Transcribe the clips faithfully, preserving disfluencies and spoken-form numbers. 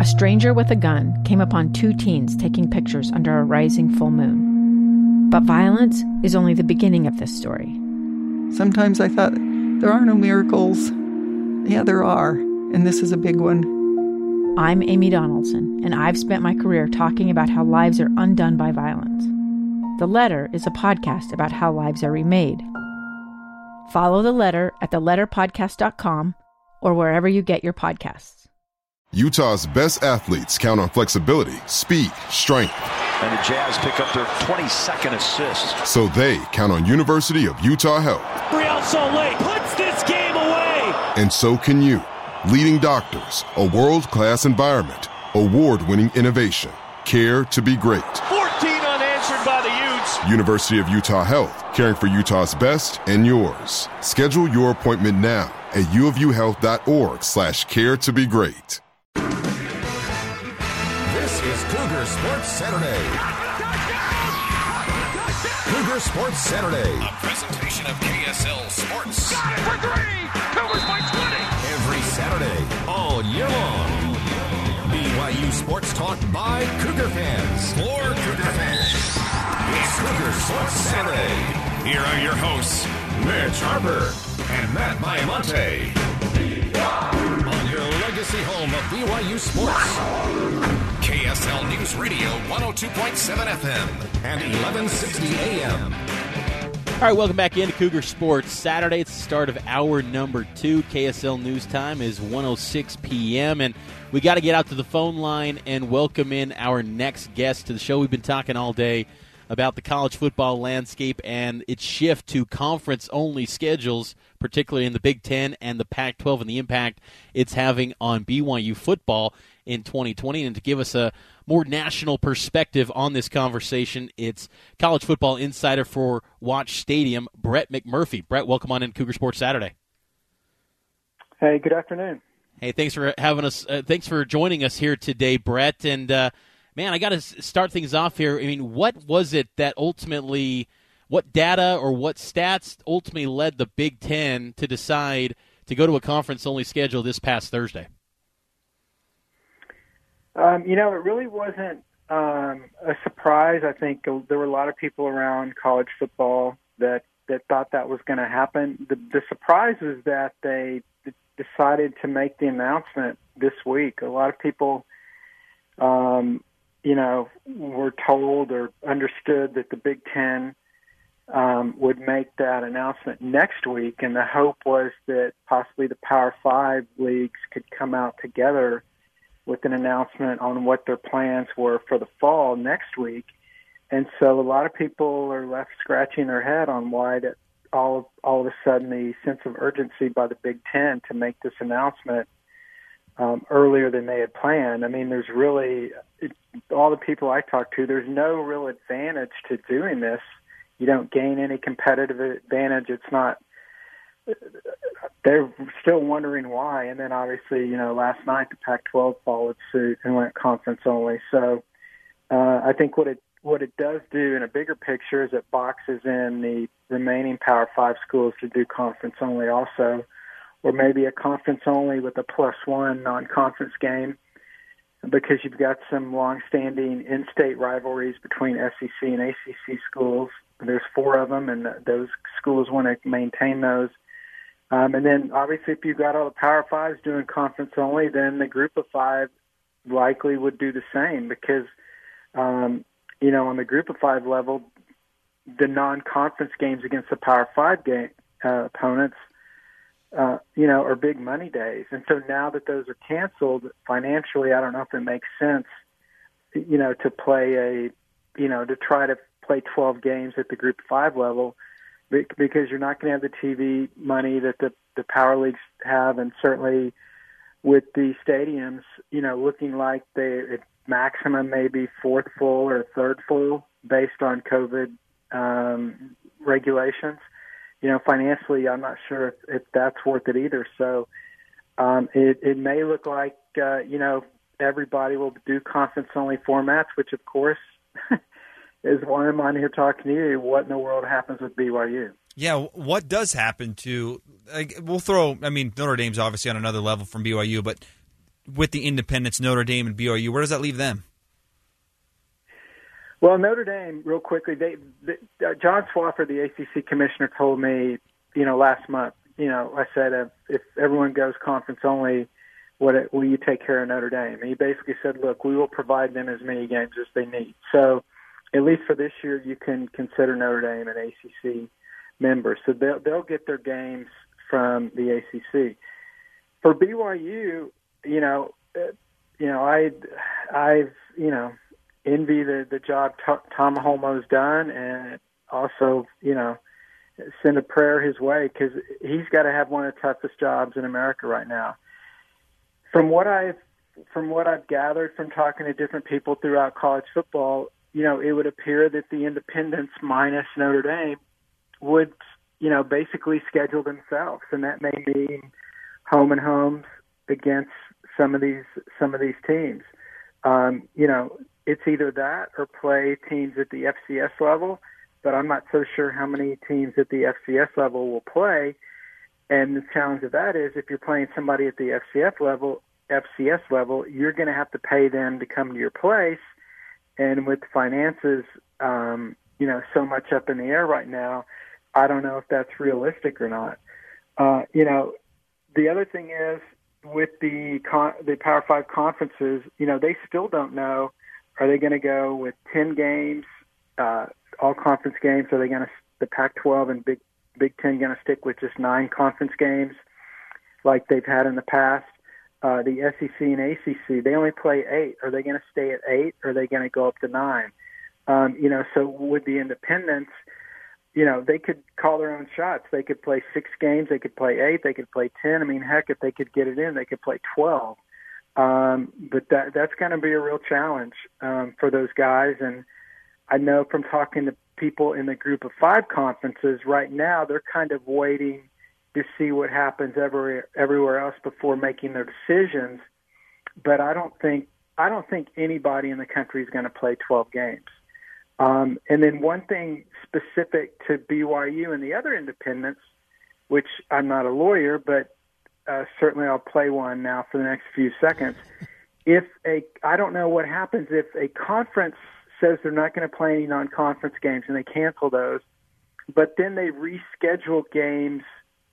a stranger with a gun came upon two teens taking pictures under a rising full moon. But violence is only the beginning of this story. Sometimes I thought, there are no miracles. Yeah, there are, and this is a big one. I'm Amy Donaldson, and I've spent my career talking about how lives are undone by violence. The Letter is a podcast about how lives are remade. Follow The Letter at the letter podcast dot com or wherever you get your podcasts. Utah's best athletes count on flexibility, speed, strength. And the Jazz pick up their twenty-second assist. So they count on University of Utah Health. Real Salt Lake puts this game away. And so can you. Leading doctors, a world-class environment, award-winning innovation, care to be great. fourteen unanswered by the Utes. University of Utah Health, caring for Utah's best and yours. Schedule your appointment now at uofuhealth.org slash care to be great. This is Cougar Sports Saturday. Cougar Sports Saturday. A presentation of K S L Sports. Got it for three. Cougars by twenty. Every Saturday, all year long. B Y U Sports Talk by Cougar fans. For Cougar fans. It's Cougar Sports Saturday. Here are your hosts, Mitch Harper and Matt Baiamonte. On your legacy home of B Y U Sports. K S L News Radio one oh two point seven F M and eleven sixty A M. All right, welcome back into Cougar Sports Saturday. It's the start of hour number two. K S L News Time is one oh six p.m., and we got to get out to the phone line and welcome in our next guest to the show. We've been talking all day about the college football landscape and its shift to conference-only schedules, particularly in the Big Ten and the Pac twelve, and the impact it's having on B Y U football in twenty twenty. And to give us a more national perspective on this conversation, it's college football insider for Watch Stadium, Brett McMurphy. Brett, welcome on in Cougar Sports Saturday. Hey, good afternoon. Hey, thanks for having us. Uh, thanks for joining us here today, Brett. And uh, man, I got to start things off here. I mean, what was it that ultimately, what data or what stats ultimately led the Big Ten to decide to go to a conference-only schedule this past Thursday? Um, you know, it really wasn't um, a surprise. I think there were a lot of people around college football that, that thought that was going to happen. The, the surprise was that they d- decided to make the announcement this week. A lot of people, um, you know, were told or understood that the Big Ten um, would make that announcement next week, and the hope was that possibly the Power Five leagues could come out together with an announcement on what their plans were for the fall next week. And so a lot of people are left scratching their head on why that all of, all of a sudden the sense of urgency by the Big Ten to make this announcement um, earlier than they had planned. I mean, there's really, it, all the people I talk to, there's no real advantage to doing this. You don't gain any competitive advantage. It's not, they're still wondering why. And then obviously, you know, last night the Pac twelve followed suit and went conference only. So uh, I think what it what it does do in a bigger picture is it boxes in the remaining Power Five schools to do conference only also, or maybe a conference only with a plus one non-conference game, because you've got some long-standing in-state rivalries between S E C and A C C schools. There's four of them, and those schools want to maintain those. Um, and then, obviously, if you've got all the Power Fives doing conference only, then the Group of Five likely would do the same because, um, you know, on the Group of Five level, the non-conference games against the Power Five game, uh, opponents, uh, you know, are big money days. And so now that those are canceled, financially, I don't know if it makes sense, you know, to play a, you know, to try to play twelve games at the Group of Five level, because you're not going to have the T V money that the, the power leagues have, and certainly with the stadiums, you know, looking like they at maximum maybe fourth full or third full based on COVID um, regulations. You know, financially, I'm not sure if, if that's worth it either. So um, it, it may look like, uh, you know, everybody will do conference-only formats, which, of course, is why I'm on here talking to you. What in the world happens with B Y U? Yeah, what does happen to like, – we'll throw – I mean, Notre Dame's obviously on another level from B Y U, but with the independents, Notre Dame and B Y U? Where does that leave them? Well, Notre Dame, real quickly, they, they uh, John Swofford, the A C C commissioner, told me, you know, last month, you know, I said, uh, if everyone goes conference only, what it, will you take care of Notre Dame? And he basically said, look, we will provide them as many games as they need. So at least for this year, you can consider Notre Dame an A C C member. So they'll, they'll get their games from the A C C. For B Y U, you know, uh, you know, I, I've, you know, envy the, the job T- Tom Holmoe's done, and also, you know, send a prayer his way, because he's got to have one of the toughest jobs in America right now. From what I've from what I've gathered from talking to different people throughout college football, you know, it would appear that the independents minus Notre Dame would, you know, basically schedule themselves, and that may mean home and homes against some of these some of these teams. Um, you know, it's either that or play teams at the F C S level, but I'm not so sure how many teams at the F C S level will play. And the challenge of that is, if you're playing somebody at the F C S level, F C S level, you're going to have to pay them to come to your place. And with finances, um, you know, so much up in the air right now, I don't know if that's realistic or not. Uh, you know, the other thing is, with the con- the Power Five conferences, you know, they still don't know. Are they going to go with ten games, uh, all conference games? Are they going to the Pac twelve and Big Big Ten going to stick with just nine conference games like they've had in the past? Uh, the S E C and A C C, they only play eight. Are they going to stay at eight, or are they going to go up to nine? Um, you know, so with the independents, you know, they could call their own shots. They could play six games. They could play eight. They could play ten. I mean, heck, if they could get it in, they could play twelve. Um, but that that's going to be a real challenge um, for those guys. And I know from talking to people in the group of five conferences right now, they're kind of waiting to see what happens every, everywhere else before making their decisions. But I don't think I don't think anybody in the country is going to play twelve games. Um, and then one thing specific to B Y U and the other independents, which I'm not a lawyer, but uh, certainly I'll play one now for the next few seconds. If a, I don't know what happens if a conference says they're not going to play any non-conference games and they cancel those, but then they reschedule games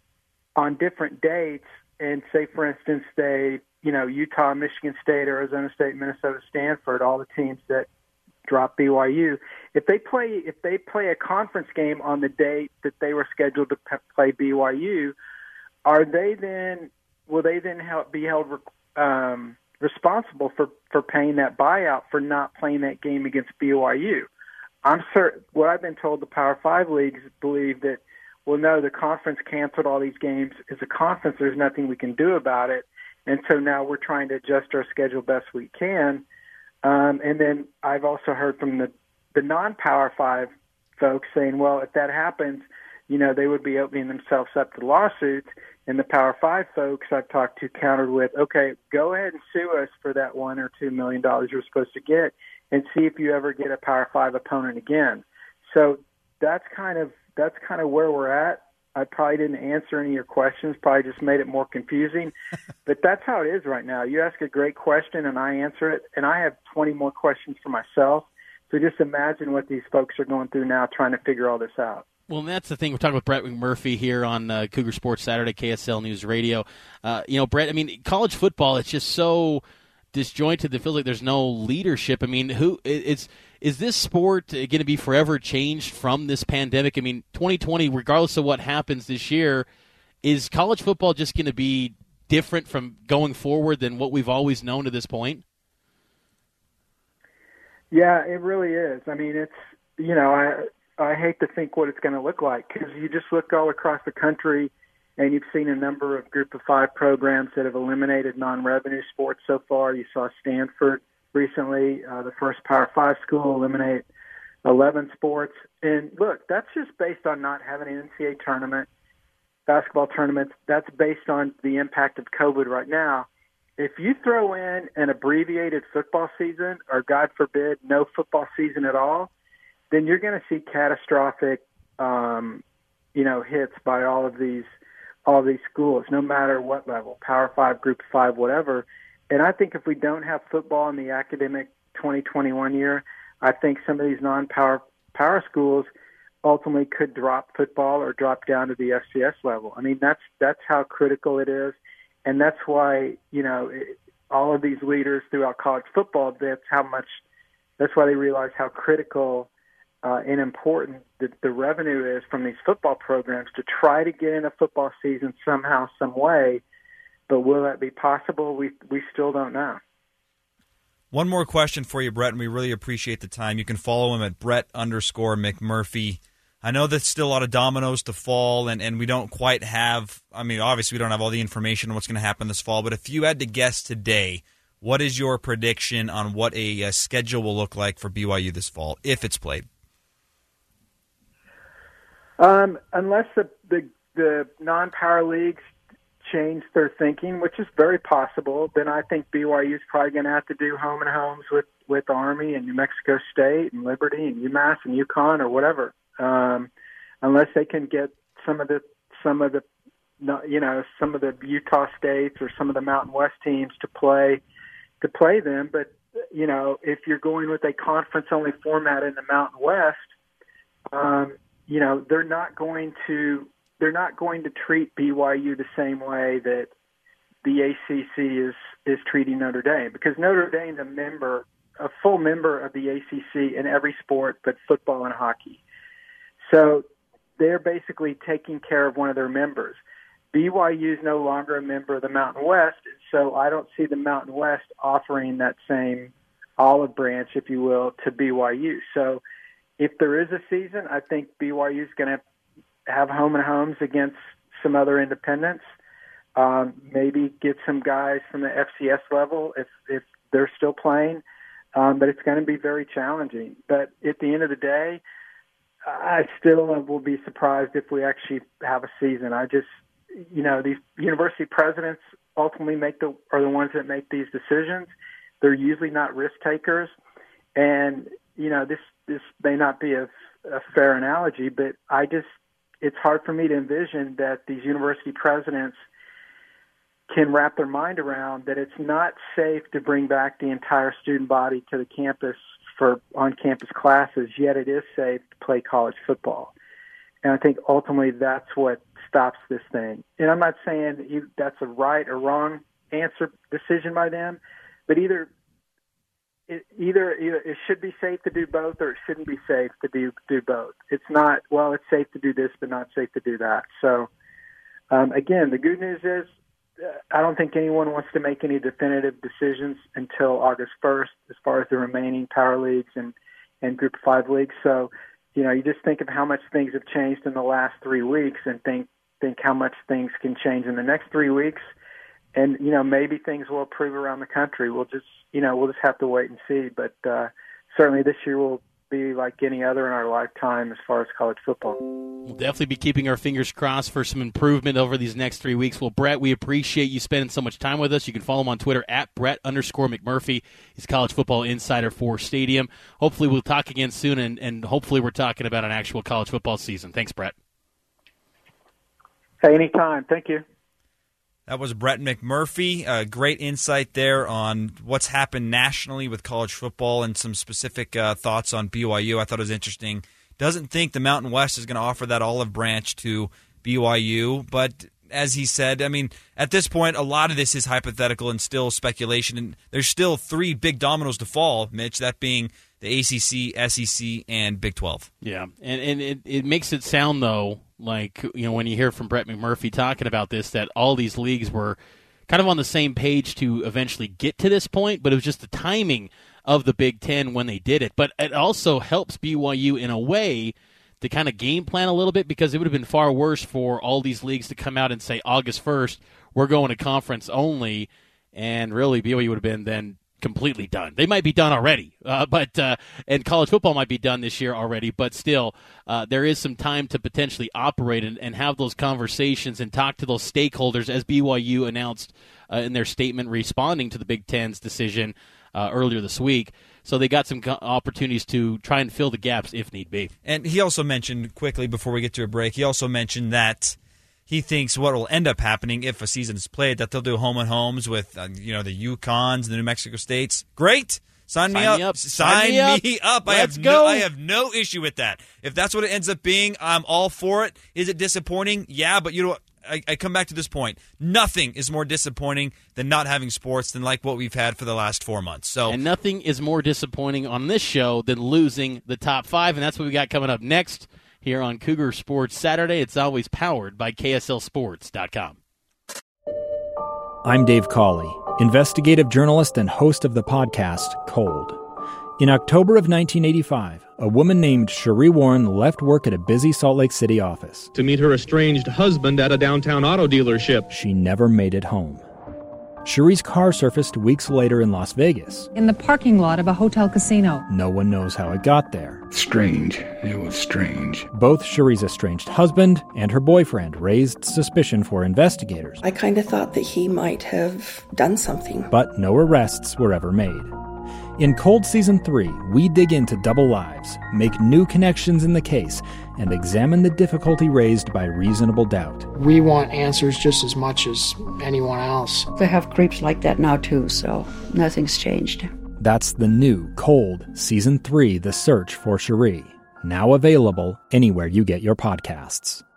on different dates, and say, for instance, they, you know, Utah, Michigan State, Arizona State, Minnesota, Stanford, all the teams that drop B Y U. If they play, if they play a conference game on the date that they were scheduled to p- play B Y U, are they then? Will they then help, be held um, responsible for, for paying that buyout for not playing that game against B Y U? I'm certain. What I've been told, the Power Five leagues believe that, well, no, the conference canceled all these games. As a conference, there's nothing we can do about it, and so now we're trying to adjust our schedule best we can. Um, and then I've also heard from the, the non-Power Five folks saying, well, if that happens, you know, they would be opening themselves up to lawsuits. And the Power Five folks I've talked to countered with, okay, go ahead and sue us for that one or two million dollars you're supposed to get, and see if you ever get a Power Five opponent again. So that's kind of that's kind of where we're at. I probably didn't answer any of your questions, probably just made it more confusing. But that's how it is right now. You ask a great question and I answer it, and I have twenty more questions for myself. So just imagine what these folks are going through now trying to figure all this out. Well, and that's the thing. We're talking with Brett McMurphy here on uh, Cougar Sports Saturday, K S L News Radio. Uh, you know, Brett, I mean, college football, it's just so disjointed that it feels like there's no leadership. I mean, who it's is this sport going to be forever changed from this pandemic? I mean, twenty twenty, regardless of what happens this year, is college football just going to be different from going forward than what we've always known to this point? Yeah, it really is. I mean, it's, you know, I I hate to think what it's going to look like, because you just look all across the country and you've seen a number of group of five programs that have eliminated non-revenue sports so far. You saw Stanford recently, uh, the first Power Five school, eliminate eleven sports. And look, that's just based on not having an N C double A tournament, basketball tournaments. That's based on the impact of COVID right now. If you throw in an abbreviated football season, or God forbid, no football season at all, then you're going to see catastrophic, um, you know, hits by all of these, all of these schools, no matter what level, Power Five, Group Five, whatever. And I think if we don't have football in the academic twenty twenty-one year, I think some of these non-power power schools ultimately could drop football or drop down to the F C S level. I mean, that's that's how critical it is, and that's why, you know, it, all of these leaders throughout college football, that's how much, that's why they realize how critical uh, and important the, the revenue is from these football programs to try to get in a football season somehow, some way. But will that be possible? We we still don't know. One more question for you, Brett, and we really appreciate the time. You can follow him at Brett underscore McMurphy. I know there's still a lot of dominoes to fall, and, and we don't quite have, I mean, obviously we don't have all the information on what's going to happen this fall, but if you had to guess today, what is your prediction on what a, a schedule will look like for B Y U this fall, if it's played? Um, unless the, the, the non-power leagues change their thinking, which is very possible, then I think B Y U is probably going to have to do home and homes with, with Army and New Mexico State and Liberty and UMass and UConn or whatever. Um, unless they can get some of the some of the you know some of the Utah States or some of the Mountain West teams to play to play them. But you know, if you're going with a conference only format in the Mountain West, um, you know they're not going to they're not going to treat B Y U the same way that the A C C is is treating Notre Dame, because Notre Dame's a member, a full member of the A C C in every sport but football and hockey. So they're basically taking care of one of their members. B Y U is no longer a member of the Mountain West, so I don't see the Mountain West offering that same olive branch, if you will, to B Y U. So if there is a season, I think B Y U is going to have home and homes against some other independents, um, maybe get some guys from the F C S level if, if they're still playing, um, but it's going to be very challenging. But at the end of the day, I still will be surprised if we actually have a season. I just, you know, these university presidents ultimately make the are the ones that make these decisions. They're usually not risk takers, and you know, this this may not be a, a fair analogy, but I just it's hard for me to envision that these university presidents can wrap their mind around that it's not safe to bring back the entire student body to the campus for on-campus classes, yet it is safe to play college football. And I think ultimately that's what stops this thing. And I'm not saying you, that's a right or wrong answer decision by them, but either it, either either it should be safe to do both, or it shouldn't be safe to do do both. It's not, well, it's safe to do this, but not safe to do that. So um, again, the good news is I don't think anyone wants to make any definitive decisions until August first as far as the remaining power leagues and, and Group of Five leagues. So, you know, you just think of how much things have changed in the last three weeks and think think how much things can change in the next three weeks. And, you know, maybe things will improve around the country. We'll just, you know, we'll just have to wait and see. But uh, certainly this year will be like any other in our lifetime as far as college football. We'll definitely be keeping our fingers crossed for some improvement over these next three weeks. Well, Brett, we appreciate you spending so much time with us. You can follow him on Twitter at Brett underscore McMurphy. He's college football insider for Stadium. Hopefully we'll talk again soon, and, and hopefully we're talking about an actual college football season. Thanks, Brett. Hey, anytime. Thank you. That was Brett McMurphy. Uh, great insight there on what's happened nationally with college football and some specific uh, thoughts on B Y U. I thought it was interesting. Doesn't think the Mountain West is going to offer that olive branch to B Y U, but as he said, I mean, at this point, a lot of this is hypothetical and still speculation, and there's still three big dominoes to fall, Mitch, that being the A C C, S E C, and Big twelve. Yeah, and, and it, it makes it sound, though, like, you know, when you hear from Brett McMurphy talking about this, that all these leagues were kind of on the same page to eventually get to this point, but it was just the timing of the Big Ten when they did it. But it also helps B Y U in a way to kind of game plan a little bit, because it would have been far worse for all these leagues to come out and say August first, we're going to conference only, and really B Y U would have been then completely done. They might be done already, uh, but uh, and college football might be done this year already, but still uh, there is some time to potentially operate and, and have those conversations and talk to those stakeholders, as B Y U announced uh, in their statement responding to the Big Ten's decision uh, earlier this week. So they got some co- opportunities to try and fill the gaps if need be. And he also mentioned, quickly before we get to a break, he also mentioned that he thinks what will end up happening if a season is played, that they'll do home and homes with uh, you know the Yukons, the New Mexico States. Great. Sign, Sign me, up. me up. Sign, Sign me up. Me up. I Let's have go. No, I have no issue with that. If that's what it ends up being, I'm all for it. Is it disappointing? Yeah, but you know what? I, I come back to this point. Nothing is more disappointing than not having sports than like what we've had for the last four months. So, and nothing is more disappointing on this show than losing the top five, and that's what we got coming up next here on Cougar Sports Saturday. It's always powered by K S L Sports dot com. I'm Dave Cawley, investigative journalist and host of the podcast Cold. In October of nineteen eighty-five, a woman named Cherie Warren left work at a busy Salt Lake City office to meet her estranged husband at a downtown auto dealership. She never made it home. Cherie's car surfaced weeks later in Las Vegas. In the parking lot of a hotel casino. No one knows how it got there. Strange. It was strange. Both Cherie's estranged husband and her boyfriend raised suspicion for investigators. I kind of thought that he might have done something. But no arrests were ever made. In Cold Season three, we dig into double lives, make new connections in the case, and examine the difficulty raised by reasonable doubt. We want answers just as much as anyone else. They have creeps like that now, too, so nothing's changed. That's the new Cold Season three, The Search for Cherie. Now available anywhere you get your podcasts.